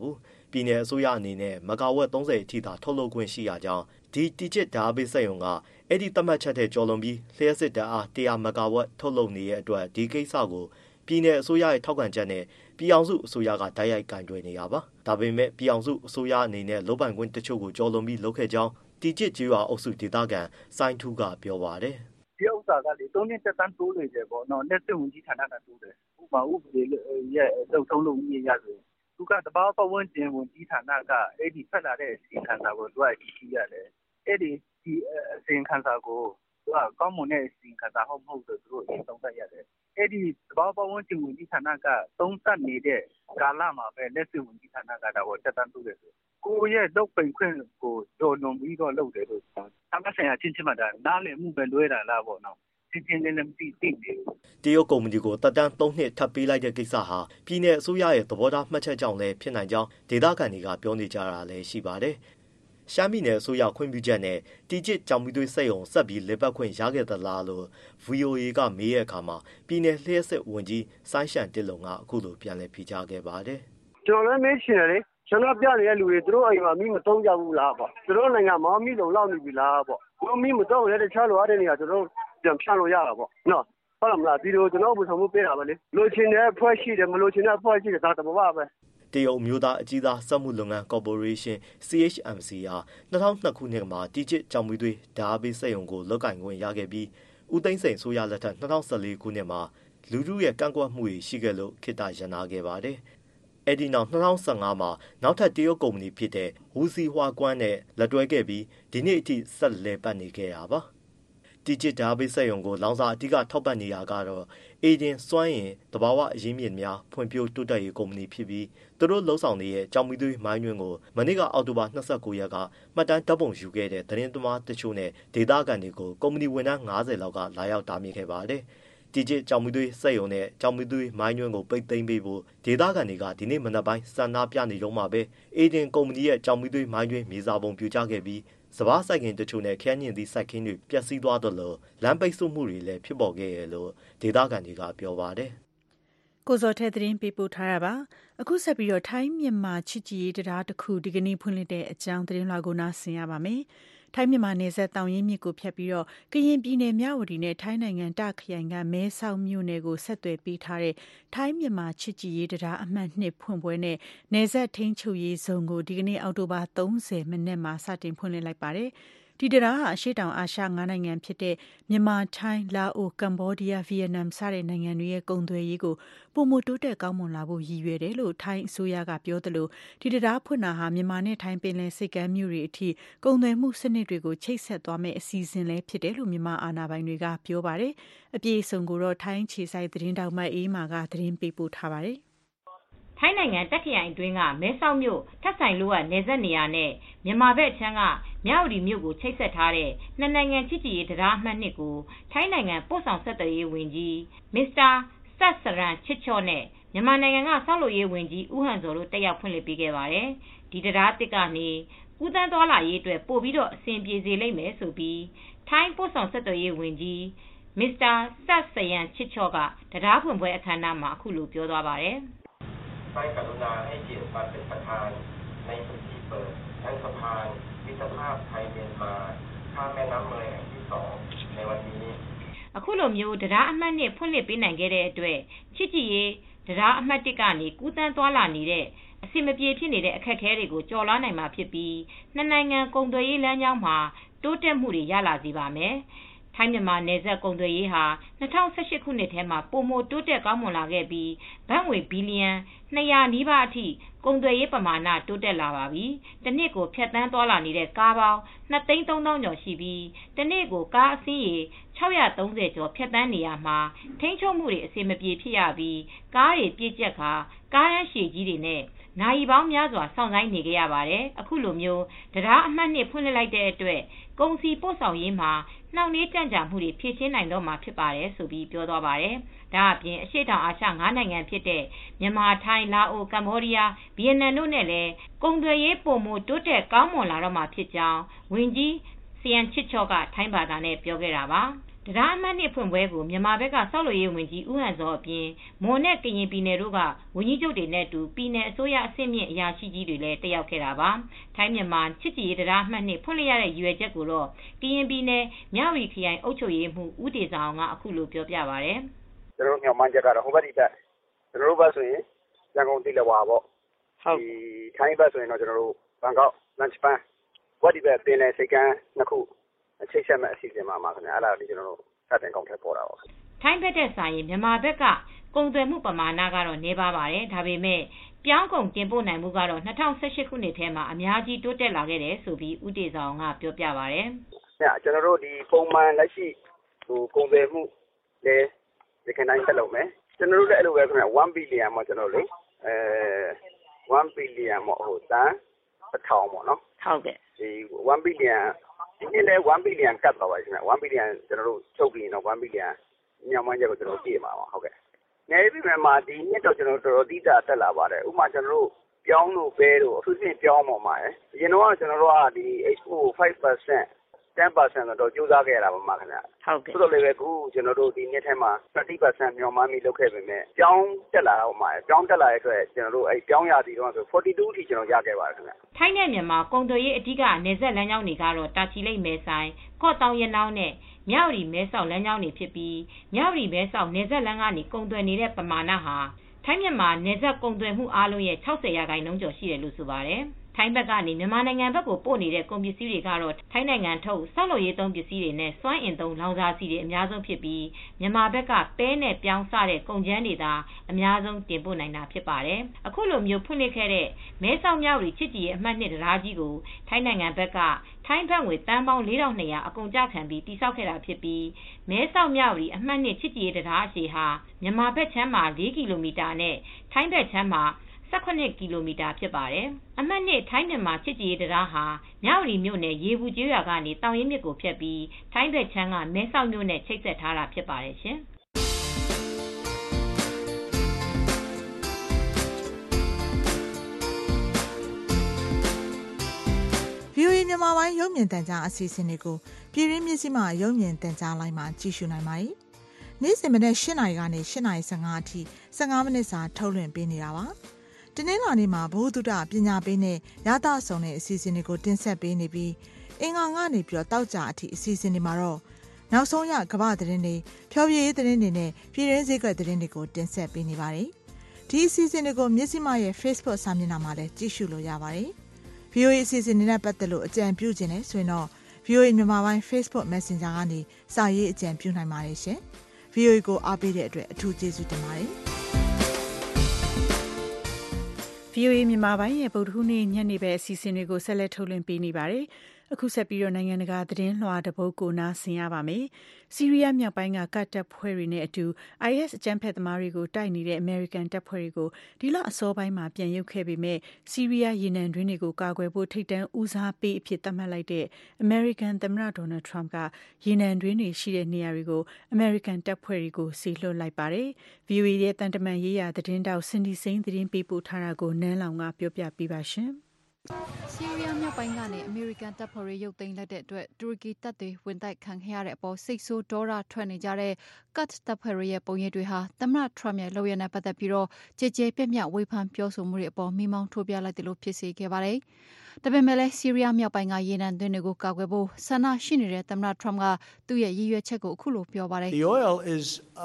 ပြည်내အစိုးရအနေနဲ့မဂါဝက်30အထိသာထုတ်လုပ်ခွင့်ရှိရကြောင်းဒီတီချစ်ဓာတ်ပေးစက်ရုံကအဲ့ဒီသတ်မှတ်ချက်တဲ့ကျော်လွန်ပြီးလျှက်စစ်ဓာတ်အား100မဂါဝက်ထုတ်လုပ်နေတဲ့အတွက်ဒီကိစ္စကိုပြည်내အစိုးရရဲ့ထောက်ခံချက်နဲ့ပြည်အောင်စုအစိုးရကတိုက်ရိုက်ကင်တွယ်နေတာပါဒါပေမဲ့ပြည်အောင်စုအစိုးရအနေနဲ့လုပ်ပိုင်ခွင့်တချို့ကိုကျော်လွန်ပြီးလုပ်ခဲ့ကြောင်းတီချစ်ကျေးရွာအုပ်စုဒေသခံစိုင်းထူးကပြောပါတယ်ဒီဥစ္စာကလေ3နှစ်တက်တန်းတိုးနေတယ်ပေါ့နော်လက်စစ်ဝင်ကြီးဌာနကတိုးတယ်ဥပမာဥပဒေရဲ့တုံ့ဆုံးလို့မြင်ရဆိုသူကတဘာပတ်ဝန်းကျင်ဝင်ကြီးဌာနကအဲ့ဒီဖက်လာတဲ့အစီခံစာကိုသူကကြည့်ရတယ်အဲ့ဒီအစီခံစာကိုသူကကောင်းမွန်တဲ့အစီခံစာဟုတ်မဟုတ်ဆိုသူတို့အရင်သုံးသပ်ရတယ်အဲ့ဒီတဘာပတ်ဝန်းကျင်ဝင်ကြီးဌာနကသုံးသပ်နေတဲ့ကာလမှာပဲလက်စစ်ဝင်ကြီးဌာနကတော့တက်တန်းတိုးတယ်ဆိုကိုရဲ့လုတ်ပိန်ခွင့်ကိုတော်လွန်ပြီးတော့လုပ်တယ်လို့အမှန်ဆိုင်ရာချင်းချင်းမှတာနားလည်မှုပဲလွဲတာလားပေါ့နော်ချင်းချင်းလည်းမသိနေဘူးတရုတ်ကုမ္ပဏီကိုတက်တန်း3နှစ်ထပ်ပေးလိုက်တဲ့ကိစ္စဟာပြည်내အစိုးရရဲ့သဘောထားမှတ်ချက်ကြောင့်လည်းဖြစ်နိုင်ကြောင်းဒေသခံတွေကပြောနေကြတာလည်းရှိပါတယ်ရှမ်းပြည်နယ်အစိုးရခွင့်ပြုချက်နဲ့တီချစ်ကြောင်မီသွေးစက်ရုံဆက်ပြီးလေပတ်ခွင့်ရခဲ့သလားလို့ VOA ကမေးရတဲ့အခါမှာပြည်내လျှက်စစ်ဝန်ကြီးစိုင်းရှန်တစ်လုံကအခုလိုပြန်လည်ဖြေကြားခဲ့ပါတယ်ကျွန်တော်လည်းမေးချင်တယ်လေကျွန်တော်ပြနေတဲ့လူတွေသူတို့အိမ်မှာမိမသုံးကြဘူးလားပေါ့သူတို့နိုင်ငံမှာမိလုံလောက်နေပြီလားပေါ့သူမိမသုံးလည်းတခြားလိုအပ်တဲ့နေရာကျွန်တော်ပြန်ဖြန့်လို့ရတာပေါ့နော်ဟုတ်လားမလားဒီလိုကျွန်တော်ဘုဆောင်မှုပေးတာပဲလေလိုချင်တဲ့ဖွဲ့ရှိတယ်မလိုချင်တဲ့ဖွဲ့ရှိတယ်ဒါတဘာပဲတရုတ်မျိုးသားအကြီးစားစက်မှုလုပ်ငန်းကော်ပိုရေးရှင်း CHMC ဟာ2002ခုနှစ်မှာတီချစ်ကြောင်မီသွေးဓာတ်ပေးစက်ရုံကိုလုပ်ကင်ခွင့်ရခဲ့ပြီးဦးသိန်းစိန်ဆိုရလက်ထက်2014ခုနှစ်မှာလူထုရဲ့ကန့်ကွက်မှုတွေရှိခဲ့လို့ခေတ္တရပ်နားခဲ့ပါတယ်အဲ့ဒီနောက်2015မှာနောက်ထပ်တရုတ်ကုမ္ပဏီဖြစ်တဲ့ဝူစီဟွာကွမ်းနဲ့လက်တွဲခဲ့ပြီးဒီနေ့အထိဆက်လက်ပတ်နေခဲ့တာပါတီချစ်ဓာတ်ပေးစက်ရုံကိုလောင်စာအဓိကထောက်ပံ့နေတာကတော့အေဒင်စွမ်းရင်တဘာဝအရင်းမြစ်များဖွံ့ဖြိုးတိုးတက်ရေးကုမ္ပဏီဖြစ်ပြီးသူတို့လှုပ်ဆောင်နေတဲ့ကြောင်မီသွေးမိုင်းတွင်ကိုမနေ့ကအောက်တိုဘာ29ရက်ကမှတ်တမ်းဓာတ်ပုံယူခဲ့တဲ့သတင်းသမားတချို့နဲ့ဒေသခံတွေကိုကုမ္ပဏီဝန်ထမ်း90လောက်ကလာရောက်တားမြစ်ခဲ့ပါတယ်တီချစ်ကြောင်မီသွေးစက်ရုံနဲ့ကြောင်မီသွေးမိုင်းတွင်ကိုပိတ်သိမ်းပေးဖို့ဒေသခံတွေကဒီနေ့မနက်ပိုင်းစံနာပြနေတော့မှပဲအေဒင်ကုမ္ပဏီရဲ့ကြောင်မီသွေးမိုင်းတွင်မြေစာပုံပြကြခဲ့ပြီးစဘာစိုက်ခင်တချို့နဲ့ခရမ်းညင်သည့်စိုက်ခင်းတွေပျက်စီးသွားသလိုလမ်းပိတ်ဆို့မှုတွေလည်းဖြစ်ပေါ်ခဲ့ရလို့ဒေသခံတွေကပြောပါတယ်ကိုဇော်ထဲသတင်းပေးပို့ထားတာပါအခုဆက်ပြီးတော့ထိုင်းမြန်မာချစ်ကြည်ရေးတရားတစ်ခုဒီကနေ့ဖွင့်လှစ်တဲ့အကြောင်းသတင်းလွှာကိုနားဆင်ရပါမယ်ထိုင်းမြန်မာနယ်စပ်တောင်ရင်မြစ်ကိုဖြတ်ပြီးတော့ကရင်ပြည်နယ်မြဝတီနဲ့ထိုင်းနိုင်ငံတာခရိုင်ကမဲဆောက်မြို့နယ်ကိုဆက်သွယ်ပေးထားတဲ့ထိုင်းမြန်မာချစ်ကြည်ရေးတရားအမှတ်2ဖွင့်ပွဲနဲ့နယ်စပ်ထိန်းချုပ်ရေးဇုံကိုဒီကနေ့အောက်တိုဘာ30မိနစ်မှာစတင်ဖွင့်လှစ်လိုက်ပါတယ်ဒီတရားဟာအရှေ့တောင်အာရှ9နိုင်ငံဖြစ်တဲ့မြန်မာ၊ထိုင်း၊လာအို၊ကမ္ဘောဒီးယား၊ဗီယက်နမ်စတဲ့နိုင်ငံတွေရဲ့ကုန်သွယ်ရေးကိုပိုမိုတိုးတက်ကောင်းမွန်လာဖို့ရည်ရွယ်တယ်လို့ထိုင်းအစိုးရကပြောသလိုဒီတရားဖွင့်တာဟာမြန်မာနဲ့ထိုင်းပင်လယ်ဆိပ်ကမ်းမြို့တွေအထိကုန်သွယ်မှုစနစ်တွေကိုချိတ်ဆက်သွားမယ့်အစီအစဉ်လည်းဖြစ်တယ်လို့မြန်မာအာဏာပိုင်တွေကပြောပါတယ်အပြည့်အစုံကိုတော့ထိုင်းခြေစိုက်သတင်းတောက်မှအေးမာကသတင်းပေးပို့ထားပါတယ်ထိုင်းနိုင်ငံတက်ခရိုင်အတွင်းကမဲဆောက်မြို့ထပ်ဆိုင်လို့နယ်စပ်နေရာနဲ့မြန်မာဘက်အခြမ်းကမြဝတီမြို့ကိုချိတ်ဆက်ထားတဲ့နှစ်နိုင်ငံချစ်ကြည်ရေးတရားအမှတ်2ကိုထိုင်းနိုင်ငံပို့ဆောင်ဆက်သွယ်ရေးဝန်ကြီးမစ္စတာဆတ်စရန်ချစ်ချော့နဲ့မြန်မာနိုင်ငံကဆောက်လုပ်ရေးဝန်ကြီးဦးဟန်ဇော်တို့တက်ရောက်ဖွင့်လှစ်ပေးခဲ့ပါတယ်ဒီတရားတစ်ကနေကူးသန်းသွားလာရေးအတွက်ပို့ပြီးတော့အဆင်ပြေစေလိမ့်မယ်ဆိုပြီးထိုင်းပို့ဆောင်ဆက်သွယ်ရေးဝန်ကြီးမစ္စတာဆတ်စရန်ချစ်ချော့ကတရားဖွင့်ပွဲအခမ်းအနားမှာအခုလိုပြောသွားပါတယ်ให้กรุณาให้เกียรติมาเป็นประธานในพิธีเปิดทั้งสะพานมิตรภาพไทยเมียนมาข้ามแม่น้ำเมยแห่งที่2ในวันนี้အခုလိုမျိုးတရားအမှတ်2ဖွင့်လှစ်ပေးနိုင်ခဲ့တဲ့အတွက်ချစ်ကြည်ရေးတရားအမှတ်1ကနေကူးတန်းသွားလာနေတဲ့အဆင်မပြေဖြစ်နေတဲ့အခက်အခဲတွေကိုကျော်လွှားနိုင်မှာဖြစ်ပြီးနှစ်နိုင်ငံကုန်သွယ်ရေးလမ်းကြောင်းမှာတိုးတက်မှုတွေရလာစေပါမယ်ထိုင်းမြန်မာနယ်စပ်ကုန်သွယ်ရေးဟာ2018ခုနှစ်ထဲမှာပိုမိုတိုးတက်ကောင်းမွန်လာခဲ့ပြီးဘတ်ငွေဘီလီယံ200နီးပါးအထိကုန်သွယ်ရေးပမာဏတိုးတက်လာပါပြီ။တစ်နှစ်ကိုဖြတ်သန်းသွားလာနေတဲ့ကားပေါင်း2,300,000ကျော်ရှိပြီးတစ်နှစ်ကိုကားအစီးရေ630ကျော်ဖြတ်သန်းနေရမှာထိန်းချုပ်မှုတွေအဆင်မပြေဖြစ်ရပြီးကားတွေပြည့်ကျက်ခါကားရန်ရှည်ကြီးတွေနဲ့နိုင်ပေါင်းများစွာစောင့်ဆိုင်းနေကြရပါတယ်။အခုလိုမျိုးတရားအမှတ်2ဖွင့်လှစ်လိုက်တဲ့အတွက်ကုန်စည်ပို့ဆောင်ရေးမှာနှောင့်နှေးကြန့်ကြာမှုတွေဖြေရှင်းနိုင်တော့မှာဖြစ်ပါတယ်ဆိုပြီးပြောသွားပါတယ်။ဒါအပြင်အရှေ့တောင်အာရှ9နိုင်ငံဖြစ်တဲ့မြန်မာ၊ထိုင်း၊လာအို၊ကမ္ဘောဒီးယား၊ဗီယက်နမ်တို့နဲ့လည်းကုန်သွယ်ရေးပိုမိုတိုးတက်ကောင်းမွန်လာတော့မှာဖြစ်ကြောင်းဝန်ကြီးဆီယန်ချစ်ချော့ကထိုင်းဘာသာနဲ့ပြောခဲ့တာပါ။တရားအမှတ်နှစ်ဖွင့်ပွဲကိုမြန်မာဘက်ကဆောက်လုပ်ရေးဝန်ကြီးဦးဟန်စောအပြင်မွန်နဲ့ကရင်ပြည်နယ်တို့ကဝန်ကြီးချုပ်တွေနဲ့အတူပြည်နယ်အစိုးရအဆင့်မြင့်အရာရှိကြီးတွေလည်းတက်ရောက်ခဲ့တာပါ။ထိုင်းမြန်မာချစ်ကြည်ရေးတရားအမှတ်နှစ်ဖွင့်လှစ်ရတဲ့ရည်ရွယ်ချက်ကိုတော့ကရင်ပြည်နယ်မြဝတီခရိုင်အုပ်ချုပ်ရေးမှူးဦးတေဇာအောင်ကအခုလိုပြောပြပါဗျ။ကျွန်တော်တို့မြန်မာချက်ကတော့ဟိုဘက်ဒီဘက်ကျွန်တော်တို့ဘက်ဆိုရင်ရန်ကုန်တိလဝါပေါ့။ဟုတ်ဒီထိုင်းဘက်ဆိုရင်တော့ကျွန်တော်တို့ဘန်ကောက်လန်ချ်ပန်းဝက်ဒီဘက်ပင်လယ်စိတ်ကမ်းနှစ်ခုချိတ်ဆက်မဲ့အစီအစဉ်မှာခင်ဗျာအဲ့ဒါလေးကျွန်တော်တို့စတင်ကောက်ထည့်ပေါ်တာပါထိုင်းဘက်တဲ့ဆိုင်ရင်မြန်မာဘက်ကကုန်သွယ်မှုပမာဏကတော့နည်းပါးပါတယ်ဒါပေမဲ့ပြောင်းကုန်တင်ပို့နိုင်မှုကတော့2018ခုနှစ်ထဲမှာအများကြီးတိုးတက်လာခဲ့တယ်ဆိုပြီးဦးတေဇာအောင်ကပြောပြပါတယ်ကျွန်တော်တို့ဒီပုံမှန်လက်ရှိဟိုကုန်သွယ်မှုလည်းဒီကနေ့ဆက်လုပ်မယ်ကျွန်တော်တို့လည်းအဲ့လိုပဲခင်ဗျာ1 billion မှာကျွန်တော်လေ1 billion မှာဟိုတန်း1000ပေါ့နော်ဟုတ်ကဲ့ဒီ1 billionဒီနေ့လည်း1 billion ကတ်သွားပါရှင်ဗျ1 billion ကျွန်တော်တို့ချုပ်ပြီးတော့1 billion ညမှန်းချက်ကိုကျွန်တော်ကြည့်မှာပါဟုတ်ကဲ့နေပြည်တော်မှာဒီနှစ်တော့ကျွန်တော်တော်တော်တိကျတက်လာပါတယ်ဥပမာကျွန်တော်တို့ပြောင်းလို့ပဲတို့အထူးသဖြင့်ပြောင်းပေါ်မှာအရင်တော့ကျွန်တော်တို့ကဒီ export 5% 10% တော့ကြိုးစားခဲ့ရတာပါမှာခင်ဗျာဟုတ်ကဲ့ဆိုတော့လည်းပဲခုကျွန်တော်တို့ဒီနှစ်ထဲမှာ30% မျှော်မှန်းပြီးလုပ်ခဲ့ပေမဲ့ပြောင်းတက်လာတော့မှာပြောင်းတက်လာတဲ့အတွက်ကျွန်တော်တို့အဲ့ပြောင်းရသည်တော့ဆို42အထိကျွန်တော်ရခဲ့ပါတယ်ခင်ဗျာထိုင်းနဲ့မြန်မာကုန်သွယ်ရေးအဓိကနေဆက်လမ်းကြောင်းတွေကတော့တာချီလိတ်မဲဆိုင်ကော့တောင်ရနောင်းနဲ့မြဝတီမဲဆောက်လမ်းကြောင်းတွေဖြစ်ပြီးမြဝတီမဲဆောက်နယ်စပ်လမ်းကနေကုန်သွယ်နေတဲ့ပမာဏဟာထိုင်းမြန်မာနယ်စပ်ကုန်သွယ်မှုအားလုံးရဲ့60%ကျော်ရှိတယ်လို့ဆိုပါတယ်ထိုင်းဘက်ကနေမြန်မာနိုင်ငံဘက်ကိုပို့နေတဲ့ကုန်ပစ္စည်းတွေကတော့ထိုင်းနိုင်ငံထုတ်ဆောက်လုပ်ရေးသုံးပစ္စည်းတွေနဲ့စွမ်းအင်သုံးလောင်စာဆီတွေအများဆုံးဖြစ်ပြီးမြန်မာဘက်ကပဲနဲ့ပြောင်းစတဲ့ကုန်ကျန်းတွေသာအများဆုံးတင်ပို့နိုင်တာဖြစ်ပါတယ်။အခုလိုမျိုးဖွင့်လှစ်ခဲ့တဲ့မဲဆောက်မြဝတီချစ်ကြည်ရေးအမှတ်2တရားကြီးကိုထိုင်းနိုင်ငံဘက်ကထိုင်းဘတ်ငွေတန်ပေါင်း4200အကုန်ကျခံပြီးတိစောက်ခဲ့တာဖြစ်ပြီးမဲဆောက်မြဝတီအမှတ်2ချစ်ကြည်ရေးတရားအရှည်ဟာမြန်မာဘက်ချမ်းမှာ4ကီလိုမီတာနဲ့ထိုင်းဘက်ချမ်းမှာ18ကီလိုမီတာဖြစ်ပါတယ်။အမှတ်2ထိုင်းမြန်မာချစ်ကြည်ရေးတရားဟာမြဝတီမြို့နယ်ရေဘူးကျေးရွာကနေတောင်ရင်မြစ်ကိုဖြတ်ပြီးထိုင်းဘက်ချမ်းကမဲဆောက်မြို့နဲ့ချိတ်ဆက်ထားတာဖြစ်ပါတယ်ရှင်။ VOA မြန်မာပိုင်းရုပ်မြင်သံကြားအစီအစဉ်တွေကိုပြည်ရင်းမြစ်ကြီးမှရုပ်မြင်သံကြားလိုင်းမှာကြည့်ရှုနိုင်ပါတယ်။နေ့စဉ်မနေ့8:00 နာရီကနေ8:15အထိ15မိနစ်စာထုတ်လွှင့်ပေးနေတာပါ။ဒီနေ့လာနေ့မှာဘုဒ္ဓပညာပေးနဲ့ရသဆောင်တဲ့အစီအစဉ်တွေကိုတင်ဆက်ပေးနေပြီးအင်္ဂါကနေပြီးတော့တောက်ကြအထိအစီအစဉ်တွေမှာတော့နောက်ဆုံးရကမ္ဘာသတင်းတွေဖျော်ဖြေရေးသတင်းတွေနဲ့ပြည်ရင်းစည်းကွက်သတင်းတွေကိုတင်ဆက်ပေးနေပါတယ်။ဒီအစီအစဉ်တွေကိုမြစ်စီမရဲ့ Facebook စာမျက်နှာမှာလည်းကြည့်ရှုလို့ရပါတယ်။ VOA အစီအစဉ်တွေနဲ့ပတ်သက်လို့အကြံပြုခြင်းနဲ့ဆိုရင်တော့ VOA မြန်မာပိုင်း Facebook Messenger ကနေစာရေးအကြံပြုနိုင်ပါတယ်ရှင်။ VOA ကိုအားပေးတဲ့အတွက်အထူးကျေးဇူးတင်ပါတယ်။ VOA မြန်မာပိုင်းရဲ့ဗုဒ္ဓဟူးနေ့ညနေပဲအစီအစဉ်တွေကိုဆက်လက်ထုတ်လွှင့်ပေးနေပါတယ်။အခုဆက်ပြီးတော့နိုင်ငံတကာသတင်းလွှာတပုတ်ကိုနားဆင်ရပါမယ်။ဆီးရီးယားမြောက်ပိုင်းကကတ်တပ်ဖွဲ့တွေနဲ့အတူ IS အကြမ်းဖက်သမားတွေကိုတိုက်နေတဲ့ American တပ်ဖွဲ့တွေကိုဒီလအစောပိုင်းမှာပြန်ရုပ်ခဲ့ပေမဲ့ဆီးရီးယားရေနံတွင်းတွေကိုကာကွယ်ဖို့ထိပ်တန်းဦးစားပေးအဖြစ်သတ်မှတ်လိုက်တဲ့ American သမ္မတ Donald Trump ကရေနံတွင်းတွေရှိတဲ့နေရာတွေကို American တပ်ဖွဲ့တွေကိုစေလွှတ်လိုက်ပါတယ်။ VOA ရဲ့တန်တမန်ရေးရာသတင်းတောက် Cindy Saine သတင်းပေးပို့ထားတာကိုနန်းလောင်ကပြောပြပေးပါရှင်။ဆီးရီးယားမြောက်ပိုင်းကနေအမေရိကန်တပ်ဖွဲ့တွေရုပ်သိမ်းလိုက်တဲ့အတွက်တူရကီတပ်တွေဝင်တိုက်ခံခဲ့ရတဲ့အပေါ်စိတ်ဆိုးဒေါသထွက်နေကြတဲ့ကတ်တပ်ဖွဲ့တွေရဲ့ပုံရိပ်တွေဟာသမ္မတထရမ့်ရဲ့လုပ်ရနဲ့ပတ်သက်ပြီးတော့ကြေကြေပြန့်ပြန့်ဝေဖန်ပြောဆိုမှုတွေအပေါ်မိမောင်းထိုးပြလိုက်တယ်လို့ဖြစ်စေခဲ့ပါတယ်။ဒါပေမဲ့လည်းဆီးရီးယားမြောက်ပိုင်းကရေနံတွင်းတွေကိုကာကွယ်ဖို့ဆန္ဒရှိနေတဲ့သမ္မတထရမ့်ကသူ့ရဲ့ရည်ရွယ်ချက်ကိုအခုလိုပြောပါတယ်။ The oil is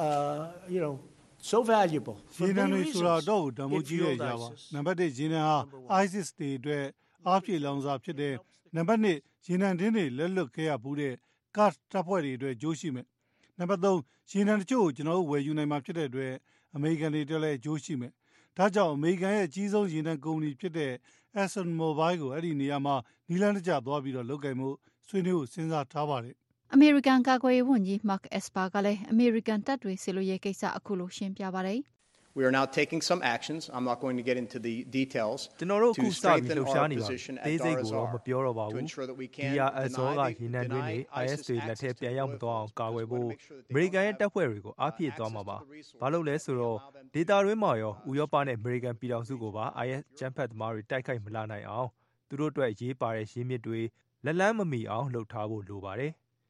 so valuable. ရေနံတွေဆိုတာတော့တန်ဖိုးကြီးတဲ့အရာပါ။နံပါတ်1ရေနံဟာ ISIS တွေအတွက်အားဖြည့်လောင်စာဖြစ်တဲ့နံပါတ်2ရေနံတင်းတွေလက်လွတ်ခဲ့ရဘူးတဲ့ကာ့တပ်ဖွဲ့တွေအတွက်ကြိုးရှိမယ်နံပါတ်3ရေနံတချို့ကိုကျွန်တော်တို့ဝယ်ယူနိုင်မှာဖြစ်တဲ့အတွက်အမေရိကန်တွေအတွက်လည်းကြိုးရှိမယ်ဒါကြောင့်အမေရိကန်ရဲ့အကြီးဆုံးရေနံကုမ္ပဏီဖြစ်တဲ့ Exxon Mobil ကိုအဲ့ဒီနေရာမှာနီလန်းတကျသွားပြီးတော့လုပ်ကိုင်မှုဆွေးနွေးဖို့စဉ်းစားထားပါတယ်အမေရိကန်ကာကွယ်ရေးဝန်ကြီး Mark Esper ကလည်းအမေရိကန်တပ်တွေဆီလိုရေးကိစ္စအခုလိုရှင်းပြပါတယ် We are now taking some actions. I'm not going to get into the details. ကျွန်တော်တို့အခုစပြီးလှုပ်ရှားနေပါပြီ။သေးစိတ်ကိုတော့မပြောတော့ပါဘူး။ဒီဟာအစောကရေနံတွင်းတွေ IS တွေလက်ထက်ပြန်ရောက်မသွားအောင်ကာကွယ်ဖို့အမေရိကန်ရဲ့တပ်ဖွဲ့တွေကိုအားဖြည့်သွားမှာပါ။ဘာလို့လဲဆိုတော့ဒေတာတွင်းမှာရောဥရောပနဲ့အမေရိကန်ပြည်ထောင်စုကိုပါ IS ကျန်းဖက်သမားတွေတိုက်ခိုက်မလာနိုင်အောင်သူတို့အတွက်ရေးပါတဲ့ရင်းမြစ်တွေလက်လန်းမမီအောင်လှုပ်ထားဖို့လိုပါတယ်။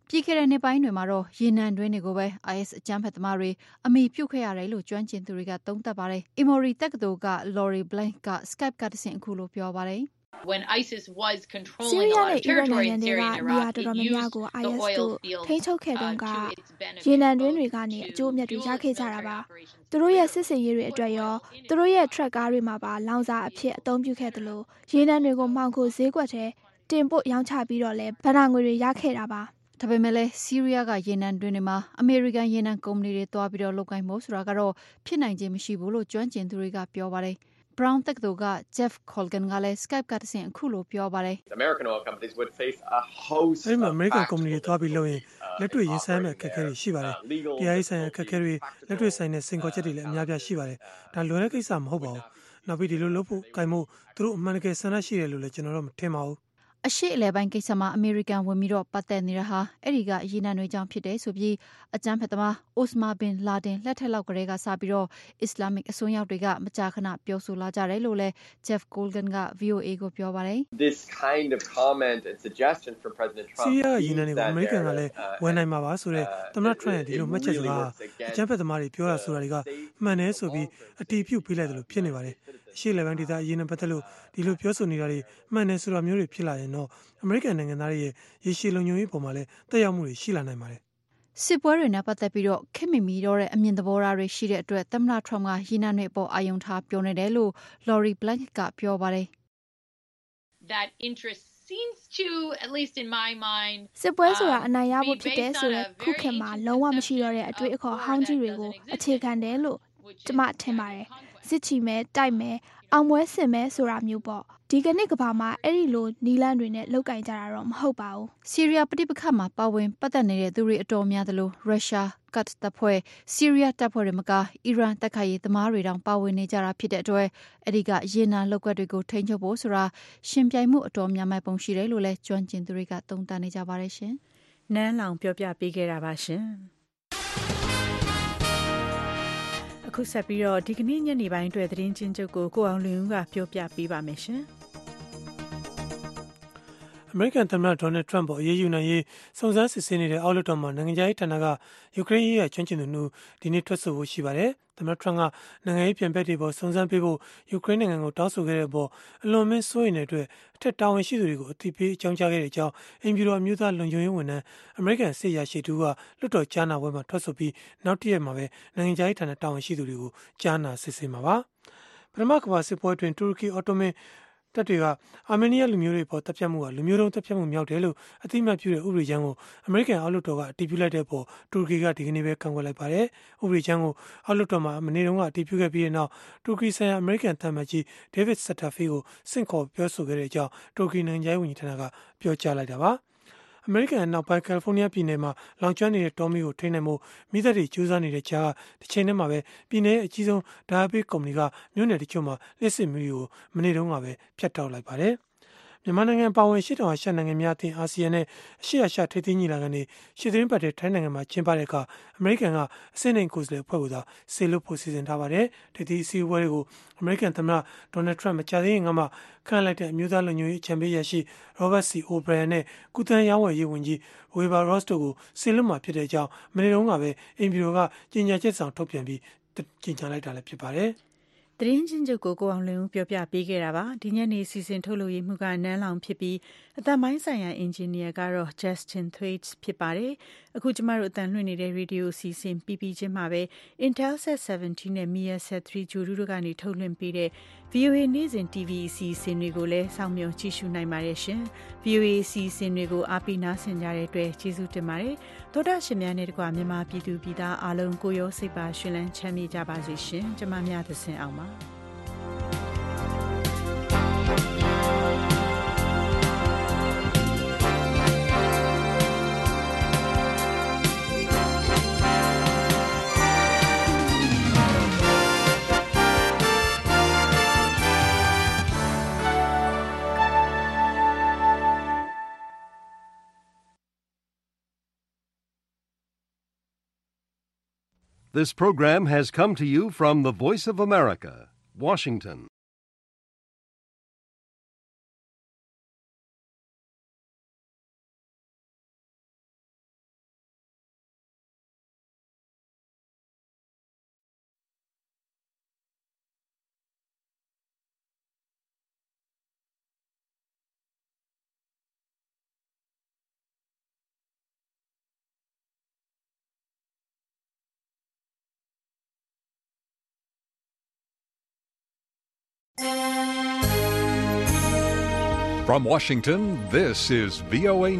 ပြီးခဲ့တဲ့နှစ်ပိုင်းတွေမှာတော့ရေနံတွင်းတွေကိုပဲ IS အကြမ်းဖက်သမားတွေအမိပြုတ်ခဲ့ရတယ်လို့ကျွမ်းကျင်သူတွေကသုံးသပ်ပါတယ်။ Emory တက္ကသိုလ်က Laurie Blank က Skype ကတဆင့်အခုလိုပြောပါတယ်။ဆီးရီးယားနဲ့အီရတ်နိုင်ငံတွေကနေရာတော်တော်များများကို IS တို့ထိန်းချုပ်ခဲ့တုန်းကရေနံတွင်းတွေကနေအကျိုးအမြတ်တွေရခဲ့ကြတာပါ။သူတို့ရဲ့စစ်စင်ရေးတွေအတွက်ရောသူတို့ရဲ့ထရက်ကားတွေမှာပါလောင်စာအဖြစ်အသုံးပြုခဲ့သလိုရေနံတွေကိုမှောင်ခိုဈေးကွက်ထဲတင်ပို့ရောင်းချပြီးတော့လဲဗဏ္ဍာငွေတွေရခဲ့တာပါ။ဒါပေမဲ့လည်းဆီးရီးယားကရေနံတွင်းတွေမှာအမေရိကန်ရေနံကုမ္ပဏီတွေတွားပြီးတော့လုပ်ကိုင်ဖို့ဆိုတာကတော့ဖြစ်နိုင်ခြင်းမရှိဘူးလို့ကျွမ်းကျင်သူတွေကပြောပါတယ်။ Brown တက္ကသိုလ်က Jeff Colgan ကလည်း Skype ကတဆင့်အခုလိုပြောပါတယ်။ American oil companies would face a host of American company တွေသွားပြီးလုပ်ရင်လက်တွေ့ရင်ဆိုင်မဲ့အခက်အခဲတွေရှိပါတယ်။တရားရေးဆိုင်ရာအခက်အခဲတွေလက်တွေ့ဆိုင်တဲ့စင်ကော်ချက်တွေလည်းအများပြားရှိပါတယ်။ဒါလွယ်တဲ့ကိစ္စမဟုတ်ပါဘူး။နောက်ပြီးဒီလိုလုပ်ဖို့ကြိုင်ဖို့သူတို့အမှန်တကယ်ဆန္ဒရှိတယ်လို့လည်းကျွန်တော်တို့မထင်ပါဘူး။အရှိအလဲပိုင်းကိစ္စမှာအမေရိကန်ဝင်ပြီးတော့ပတ်သက်နေတာဟာအဲ့ဒီကရေနံတွေကြောင့်ဖြစ်တယ်ဆိုပြီးအကြမ်းဖက်သမား Osama bin Laden လက်ထက်လောက်ကလေးကစပြီးတော့အစ္စလာမစ်အစွန်းရောက်တွေကမကြာခဏပြောဆိုလာကြတယ်လို့လည်း Jeff Colgan က VOA ကိုပြောပါတယ်။ This kind of comment and suggestion from President Trump ဆီးရီးယားရေနံတွေကိုအမေရိကန်ကလည်းဝန်နိုင်မှာပါဆိုတဲ့သမ္မတ Trump ရဲ့ဒီလိုမှတ်ချက်စကားအကြမ်းဖက်သမားတွေပြောတာဆိုတာတွေကမှန်တယ်ဆိုပြီးအတီးပြုတ်ပေးလိုက်တယ်လို့ဖြစ်နေပါတယ်။ရှေ့လက်ပိုင်းဒေသအရေးနဲ့ပတ်သက်လို့ဒီလိုပြောဆိုနေတာတွေမှန်တယ်ဆိုတာမျိုးတွေဖြစ်လာရင်တော့အမေရိကန်နိုင်ငံသားတွေရဲ့ရေရှည်လုံခြုံရေးပေါ်မှာလည်းတက်ရောက်မှုတွေရှိလာနိုင်ပါတယ်။စစ်ပွဲတွေနဲ့ပတ်သက်ပြီးတော့ခင်မီမီတော့တဲ့အမြင်သဘောထားတွေရှိတဲ့အတွက်သမ္မတ Trump ကရေနံတွေအပေါ်အာရုံထားပြောနေတယ်လို့ Laurie Blank ကပြောပါတယ်။ That interest seems to at least in my mind စစ်ပွဲဆိုတာအနိုင်ရဖို့ဖြစ်တယ်ဆိုတဲ့ခုခေတ်မှာလုံးဝမရှိတော့တဲ့အတွေ့အခေါ်ဟောင်းကြီးတွေကိုအခြေခံတယ်လို့ကျမထင်ပါတယ်။စစ်ချီမဲတိုက်မဲအောင်ပွဲဆင်မဲဆိုတာမျိုးပေါ့ဒီကနေ့ကဘာမှာအဲ့ဒီလိုနီလန်းတွေနဲ့လောက်ကင်ကြတာတော့မဟုတ်ပါဘူး။ဆီးရီးယားပဋိပက္ခမှာပါဝင်ပတ်သက်နေတဲ့သူတွေအတော်များသလိုရုရှားကတ်တပ်ဖွဲ့ဆီးရီးယားတပ်ဖွဲ့တွေမကအီရန်တပ်ခတ်ရေးသမားတွေတောင်ပါဝင်နေကြတာဖြစ်တဲ့အတွက်အဲ့ဒီကရေနံလုပ်ကွက်တွေကိုထိန်းချုပ်ဖို့ဆိုတာရှင်ပြိုင်မှုအတော်များများပုံရှိတယ်လို့လည်းကျွမ်းကျင်သူတွေကသုံးသပ်နေကြပါတယ်ရှင်။နန်းလောင်ပြောပြပေးခဲ့တာပါရှင်။အခုဆက်ပြီးတော့ဒီကနေ့ညနေပိုင်းအတွက်သတင်းချင်းချုပ်ကိုအောင်လွင်ဦးကပြောပြပေးပါမယ်ရှင်။အမေရိကန်သမ္မတဒေါ်နယ်ထရန့်ပေါ်အရေးယူနိုင်ရေးစုံစမ်းစစ်ဆေးနေတဲ့အောက်လွှတ်တော်မှာနိုင်ငံရေးဌာနကယူကရိန်းရေးရာကျွမ်းကျင်သူတို့ဒီနေ့ထွက်ဆိုဖို့ရှိပါတယ်။သမ္မတထရန့်ကနိုင်ငံရေးပြန်ပက်တွေပေါ်စုံစမ်းပေးဖို့ယူကရိန်းနိုင်ငံကိုတောင်းဆိုခဲ့တဲ့အပေါ်အလွန်မင်းစိုးရိမ်တဲ့အတွက်အထက်တာဝန်ရှိသူတွေကိုအသိပေးအကြောင်းကြားခဲ့တဲ့အကြောင်းအင်ဖြူတော်အမျိုးသားလုံခြုံရေးဝန်ထမ်းအမေရိကန်စစ်ရာရှိတူကလွှတ်တော်ကြားနာပွဲမှာထွက်ဆိုပြီးနောက်တစ်ရက်မှာပဲနိုင်ငံရေးဌာနတာဝန်ရှိသူတွေကိုကြားနာစစ်ဆေးမှာပါ။ပထမကမ္ဘာစစ်ပွဲအတွင်းတူရကီအော်တိုမန်တပ်တွေကအာမေးနီးယားလူမျိုးတွေပေါ်တပ်ဖြတ်မှုကလူမျိုးတုံးတပ်ဖြတ်မှုမြောက်တယ်လို့အသိအမှတ်ပြုတဲ့ဥပဒေကြမ်းကိုအမေရိကန်အောက်လွှတ်တော်ကအတည်ပြုလိုက်တဲ့ပေါ်တူရကီကဒီကနေ့ပဲကန့်ကွက်လိုက်ပါတယ်။ဥပဒေကြမ်းကိုအောက်လွှတ်တော်မှာမနေ့တုန်းကအတည်ပြုခဲ့ပြီးတဲ့နောက်တူရကီဆိုင်ရာအမေရိကန်သံအမတ်ကြီးဒေးဗစ်ဆတ်တာဖီကိုဆင့်ခေါ်ပြောဆိုခဲ့တဲ့အကြောင်းတူရကီနိုင်ငံခြားရေးဝန်ကြီးဌာနကပြောကြားလိုက်တာပါ။အမေရိကန်နောက်ပိုင်းကယ်လီဖိုးနီးယားပြည်နယ်မှာလောင်ကျွမ်းနေတဲ့တောမီးကိုထိန်းနိုင်ဖို့မိသက်တွေကြိုးစားနေတဲ့ကြားကတစ်ချိန်တည်းမှာပဲပြည်နယ်အကြီးဆုံးဓာတ်ပေးကုမ္ပဏီကမြို့နယ်တချို့မှာလျှက်စစ်မီးကိုမနေ့တုန်းကပဲဖျက်တောက်လိုက်ပါတယ်။မြန်မာနိုင်ငံပါဝင်ရှေ့တောင်အာရှနိုင်ငံများအသင်းအာဆီယံနဲ့အရှေ့အာရှထိပ်သီးညီလာခံတွေရှေ့သတင်းပတ်တဲ့ထိုင်းနိုင်ငံမှာကျင်းပတဲ့အခါအမေရိကန်ကအစိမ့်နိုင်ကိုယ်စားလှယ်အဖွဲ့ကိုသာဆေလွတ်ဖို့စီစဉ်ထားပါတယ်။ထိပ်သီးအစည်းအဝေးတွေကိုအမေရိကန်သမ္မတဒေါ်နယ်ထရန့်မကြာသေးခင်ကမှခန့်လိုက်တဲ့အမျိုးသားလုံခြုံရေးအကြံပေးရရှိ Robert C. O'Brien နဲ့ကုသန်းရောင်းဝယ်ရေးဝန်ကြီး Wilbur Ross တို့ကိုဆေလွတ်မှာဖြစ်တဲ့အကြောင်းမနေ့တုန်းကပဲအင်ဖြူတော်ကကြေညာချက်ဆောင်ထုတ်ပြန်ပြီးကြေညာလိုက်တာလည်းဖြစ်ပါတယ်။သတင်းချင်းချုပ်ကိုအောင်လွင်ဦးပြောပြပေးခဲ့တာပါဒီညနေစီစဉ်ထုတ်လို့ရမှုကနန်းလောင်ဖြစ်ပြီးအသံပိုင်းဆိုင်ရာအင်ဂျင်နီယာကတော့ Justin Thwaites ဖြစ်ပါတယ်အခုကျမတို့အသံလွှင့်နေတဲ့ရေဒီယိုစီစဉ်ပြီးချင်းမှာပဲ Intelsat 17နဲ့ Measat 3 ဂျိုဒူတို့ကနေထုတ်လွှင့်ပေးတဲ့ VOA နေ့စဉ် TV အစီအစဉ်တွေကိုလည်းစောင့်မျှော်ကြည့်ရှုနိုင်ပါတယ်ရှင် VOA အစီအစဉ်တွေကိုအားပေးနားဆင်ကြတဲ့အတွက်ကျေးဇူးတင်ပါတယ်သောတာရှင်များနဲ့တကွာမြန်မာပြည်သူပြည်သားအားလုံးကိုရောစိတ်ပါရှင်လန်းချမ်းမြေ့ကြပါစေရှင်ကျမများသစဉ်အောင်ပါ This program has come to you from the Voice of America, Washington. From Washington, this is VOA